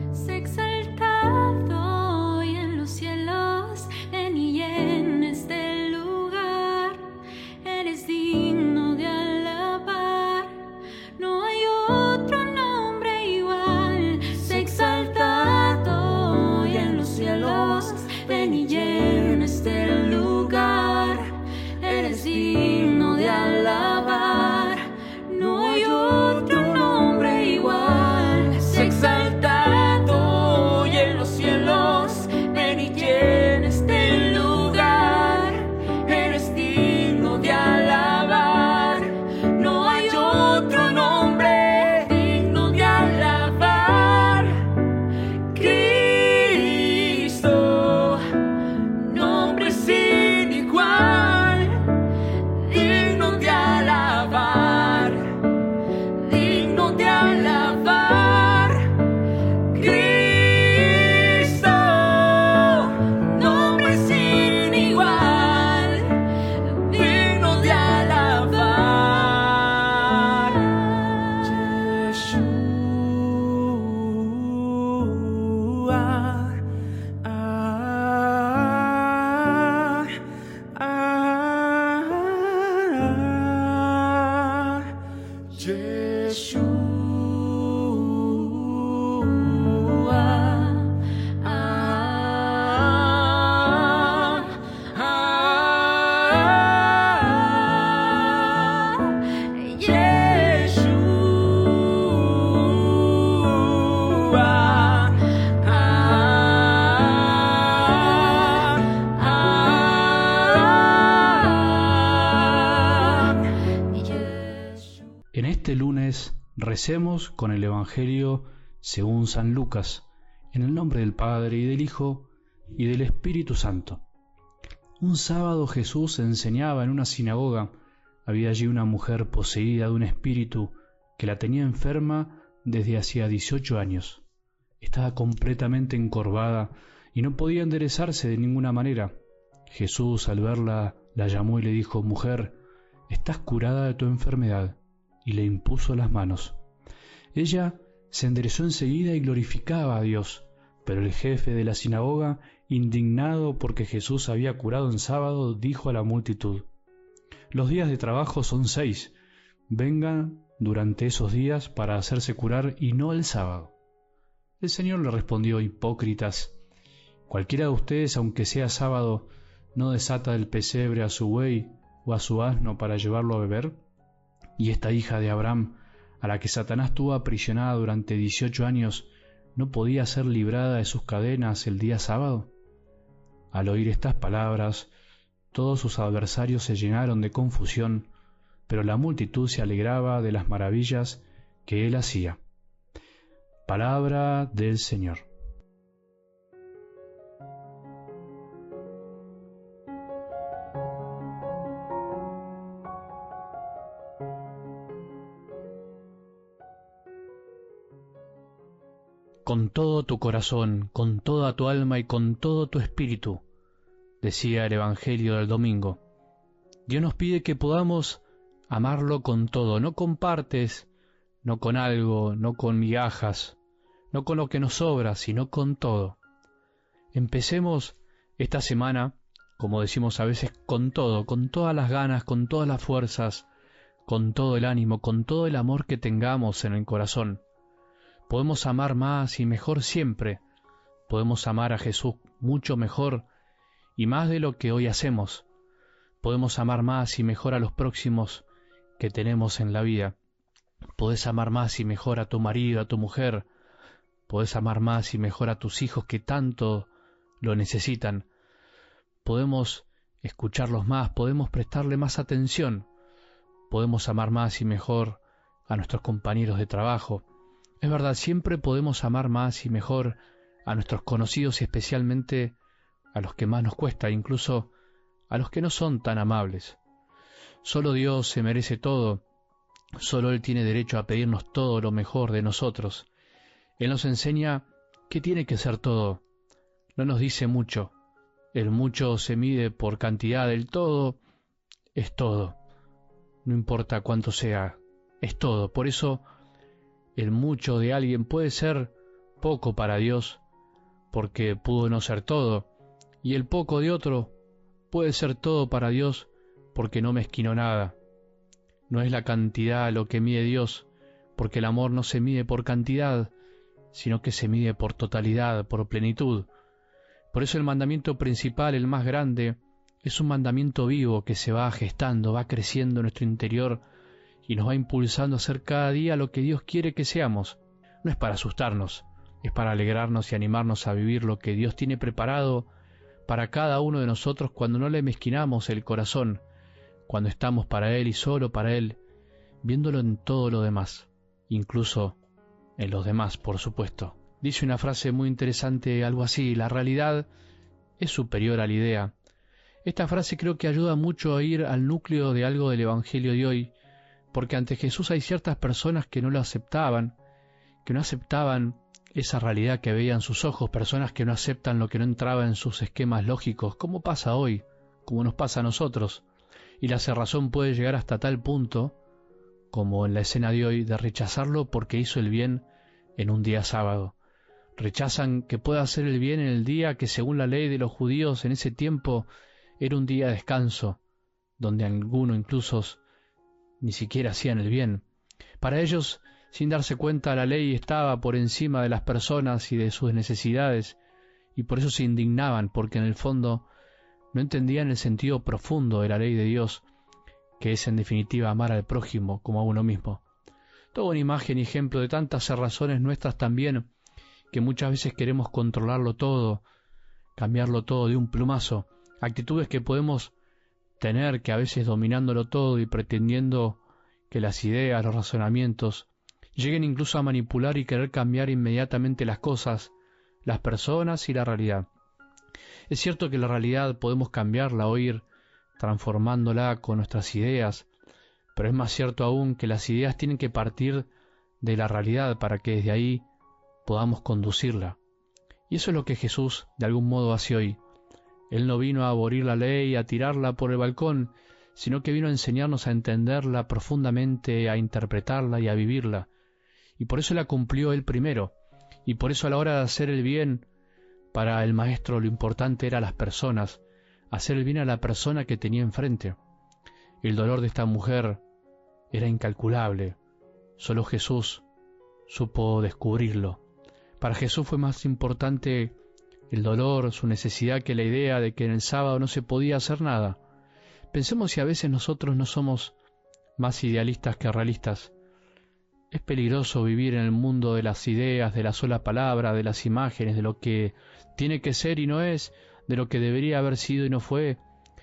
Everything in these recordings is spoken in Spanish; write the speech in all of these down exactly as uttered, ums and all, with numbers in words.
Sé exaltado y en los cielos, ven y llena este lugar. Eres digno de alabar, no hay otro nombre igual. Sé exaltado y en los cielos, ven y llena este lugar. Eres digno de alabar, no hay otro nombre igual. Sé exaltado y en los cielos, ven y llena este lugar. Eres digno de alabar, no hay otro nombre digno de alabar. Cristo, nombre sin igual, digno de alabar, digno de alabar. Cristo, nombre sin igual, digno de alabar. Yeshua, ah, ah, Yeshua, ah, ah, Yeshua, ah, ah, Yeshua. En este lunes recemos con el Evangelio según San Lucas, en el nombre del Padre y del Hijo y del Espíritu Santo. Un sábado Jesús enseñaba en una sinagoga. Había allí una mujer poseída de un espíritu que la tenía enferma desde hacía dieciocho años. Estaba completamente encorvada y no podía enderezarse de ninguna manera. Jesús, al verla, la llamó y le dijo: «Mujer, estás curada de tu enfermedad», y le impuso las manos. Ella se enderezó enseguida y glorificaba a Dios, pero el jefe de la sinagoga, indignado porque Jesús había curado en sábado, dijo a la multitud: «Los días de trabajo son seis, vengan durante esos días para hacerse curar y no el sábado». El Señor le respondió: «Hipócritas, cualquiera de ustedes, aunque sea sábado, ¿no desata del pesebre a su buey o a su asno para llevarlo a beber? Y esta hija de Abraham, a la que Satanás tuvo aprisionada durante dieciocho años, ¿no podía ser librada de sus cadenas el día sábado?». Al oír estas palabras, todos sus adversarios se llenaron de confusión, pero la multitud se alegraba de las maravillas que él hacía. Palabra del Señor. Con todo tu corazón, con toda tu alma y con todo tu espíritu, decía el Evangelio del domingo. Dios nos pide que podamos amarlo con todo, no con partes, no con algo, no con migajas, no con lo que nos sobra, sino con todo. Empecemos esta semana, como decimos a veces, con todo, con todas las ganas, con todas las fuerzas, con todo el ánimo, con todo el amor que tengamos en el corazón. Podemos amar más y mejor siempre. Podemos amar a Jesús mucho mejor y más de lo que hoy hacemos. Podemos amar más y mejor a los próximos que tenemos en la vida. Podés amar más y mejor a tu marido, a tu mujer. Podés amar más y mejor a tus hijos que tanto lo necesitan. Podemos escucharlos más, podemos prestarle más atención. Podemos amar más y mejor a nuestros compañeros de trabajo. Es verdad, siempre podemos amar más y mejor a nuestros conocidos y especialmente a los que más nos cuesta, incluso a los que no son tan amables. Solo Dios se merece todo, solo Él tiene derecho a pedirnos todo lo mejor de nosotros. Él nos enseña qué tiene que ser todo, no nos dice mucho. El mucho se mide por cantidad, el todo es todo, no importa cuánto sea, es todo. Por eso el mucho de alguien puede ser poco para Dios porque pudo no ser todo, y el poco de otro puede ser todo para Dios porque no mezquinó nada. No es la cantidad lo que mide Dios, porque el amor no se mide por cantidad, sino que se mide por totalidad, por plenitud. Por eso el mandamiento principal, el más grande, es un mandamiento vivo que se va gestando, va creciendo en nuestro interior y nos va impulsando a hacer cada día lo que Dios quiere que seamos. No es para asustarnos, es para alegrarnos y animarnos a vivir lo que Dios tiene preparado para cada uno de nosotros cuando no le mezquinamos el corazón, cuando estamos para Él y solo para Él, viéndolo en todo lo demás, incluso en los demás, por supuesto. Dice una frase muy interesante, algo así: la realidad es superior a la idea. Esta frase creo que ayuda mucho a ir al núcleo de algo del Evangelio de hoy, porque ante Jesús hay ciertas personas que no lo aceptaban, que no aceptaban esa realidad que veían sus ojos, personas que no aceptan lo que no entraba en sus esquemas lógicos, como pasa hoy, como nos pasa a nosotros. Y la cerrazón puede llegar hasta tal punto, como en la escena de hoy, de rechazarlo porque hizo el bien en un día sábado. Rechazan que pueda hacer el bien en el día que, según la ley de los judíos en ese tiempo, era un día de descanso, donde algunos incluso ni siquiera hacían el bien. Para ellos, sin darse cuenta, la ley estaba por encima de las personas y de sus necesidades, y por eso se indignaban, porque en el fondo no entendían el sentido profundo de la ley de Dios, que es en definitiva amar al prójimo como a uno mismo. Toda una imagen y ejemplo de tantas razones nuestras también, que muchas veces queremos controlarlo todo, cambiarlo todo de un plumazo, actitudes que podemos tener que a veces dominándolo todo y pretendiendo que las ideas, los razonamientos, lleguen incluso a manipular y querer cambiar inmediatamente las cosas, las personas y la realidad. Es cierto que la realidad podemos cambiarla o ir transformándola con nuestras ideas, pero es más cierto aún que las ideas tienen que partir de la realidad para que desde ahí podamos conducirla. Y eso es lo que Jesús de algún modo hace hoy. Él no vino a abolir la ley, a tirarla por el balcón, sino que vino a enseñarnos a entenderla profundamente, a interpretarla y a vivirla. Y por eso la cumplió Él primero, y por eso a la hora de hacer el bien, para el Maestro lo importante era las personas, hacer el bien a la persona que tenía enfrente. El dolor de esta mujer era incalculable, solo Jesús supo descubrirlo. Para Jesús fue más importante el dolor, su necesidad, que la idea de que en el sábado no se podía hacer nada. Pensemos si a veces nosotros no somos más idealistas que realistas. Es peligroso vivir en el mundo de las ideas, de la sola palabra, de las imágenes, de lo que tiene que ser y no es, de lo que debería haber sido y no fue,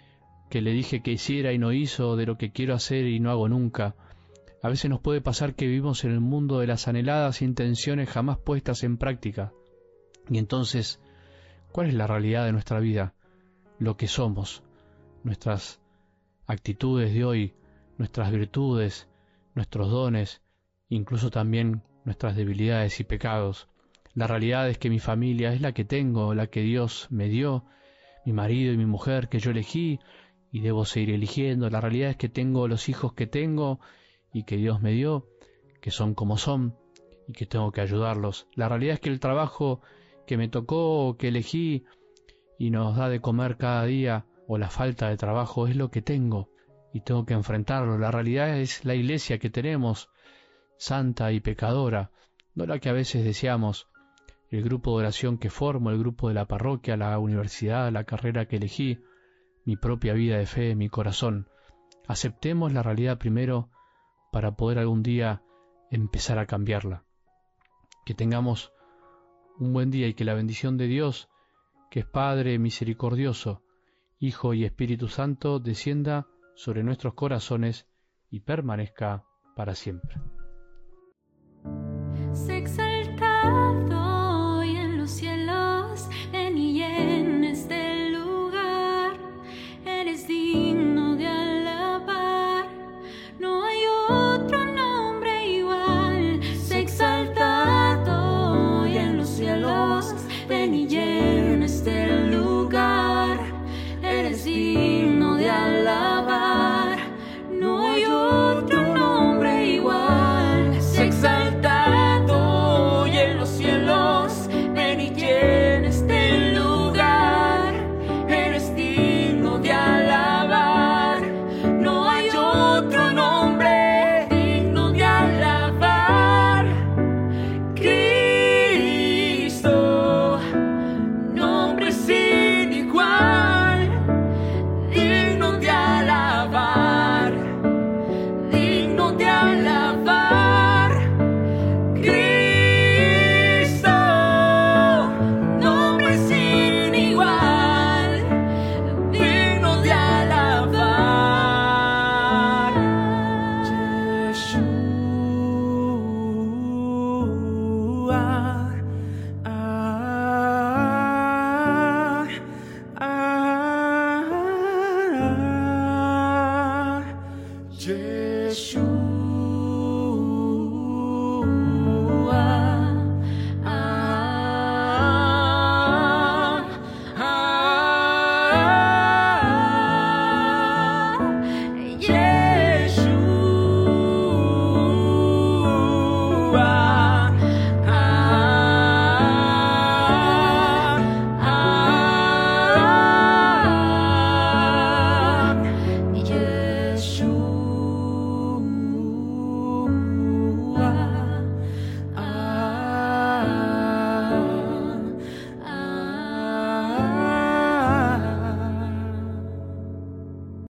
que le dije que hiciera y no hizo, de lo que quiero hacer y no hago nunca. A veces nos puede pasar que vivimos en el mundo de las anheladas intenciones jamás puestas en práctica. Y entonces, ¿cuál es la realidad de nuestra vida? Lo que somos, nuestras actitudes de hoy, nuestras virtudes, nuestros dones, incluso también nuestras debilidades y pecados. La realidad es que mi familia es la que tengo, la que Dios me dio, mi marido y mi mujer que yo elegí y debo seguir eligiendo. La realidad es que tengo los hijos que tengo y que Dios me dio, que son como son y que tengo que ayudarlos. La realidad es que el trabajo que me tocó, que elegí y nos da de comer cada día, o la falta de trabajo, es lo que tengo y tengo que enfrentarlo. La realidad es la iglesia que tenemos, santa y pecadora, no la que a veces deseamos, el grupo de oración que formo, el grupo de la parroquia, la universidad, la carrera que elegí, mi propia vida de fe, mi corazón. Aceptemos la realidad primero para poder algún día empezar a cambiarla. Que tengamos un buen día y que la bendición de Dios, que es Padre misericordioso, Hijo y Espíritu Santo, descienda sobre nuestros corazones y permanezca para siempre.